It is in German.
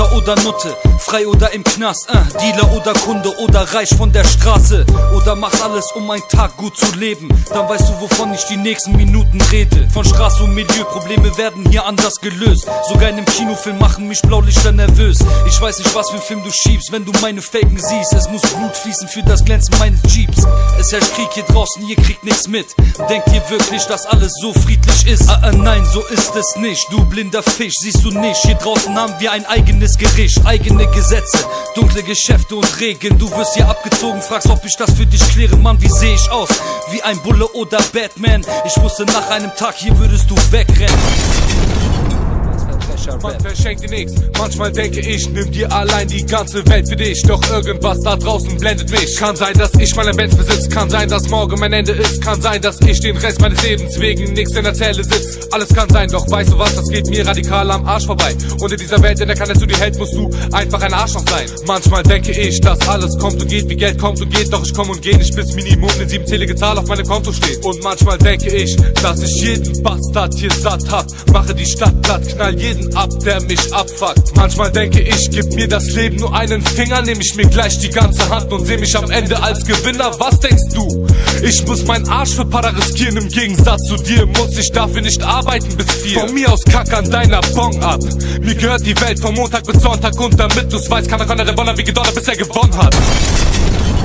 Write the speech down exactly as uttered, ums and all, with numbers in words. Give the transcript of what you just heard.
Loser oder Nutte, frei oder im Knast, äh, Dealer oder Kunde oder reich von der Straße. Oder machst alles, um einen Tag gut zu leben, dann weißt du, wovon ich die nächsten Minuten rede. Von Straße und Milieu, Probleme werden hier anders gelöst. Sogar in einem Kinofilm machen mich Blaulichter nervös. Ich weiß nicht, was für einen Film du schiebst, wenn du meine Faken siehst. Es muss Blut fließen für das Glänzen meines Jeeps. Es herrscht Krieg hier draußen, ihr kriegt nichts mit. Denkt ihr wirklich, dass alles so friedlich ist? Ah, ah, nein, so ist es nicht. Du blinder Fisch, siehst du nicht. Hier draußen haben wir ein eigenes Gericht, eigene Gesetze, dunkle Geschäfte und Regeln. Du wirst hier abgezogen, fragst, ob ich das für dich kläre. Mann, wie seh ich aus? Wie ein Bulle oder Batman? Ich wusste, nach einem Tag hier würdest du wegrennen. Man verschenkt dir nix, manchmal denke ich, nimm dir allein die ganze Welt für dich. Doch irgendwas da draußen blendet mich. Kann sein, dass ich meinen Benz besitze, kann sein, dass morgen mein Ende ist. Kann sein, dass ich den Rest meines Lebens wegen nix in der Zelle sitz. Alles kann sein, doch weißt du was, das geht mir radikal am Arsch vorbei. Und in dieser Welt, in der keiner zu dir hält, musst du einfach ein Arschloch sein. Manchmal denke ich, dass alles kommt und geht, wie Geld kommt und geht. Doch ich komme und gehe nicht, bis Minimum eine siebenzählige Zahl auf meinem Konto steht. Und manchmal denke ich, dass ich jeden Bastard hier satt hab. Mache die Stadt platt, knall jeden ab, der mich abfuckt. Manchmal denke ich, gib mir das Leben nur einen Finger, nehm ich mir gleich die ganze Hand und seh mich am Ende als Gewinner. Was denkst du? Ich muss meinen Arsch für Para riskieren, im Gegensatz zu dir muss ich dafür nicht arbeiten bis vier. Von mir aus kack an deiner Bong ab. Mir gehört die Welt von Montag bis Sonntag und damit du's weißt, kann er Revolver wie gedonnert, bis er gewonnen hat.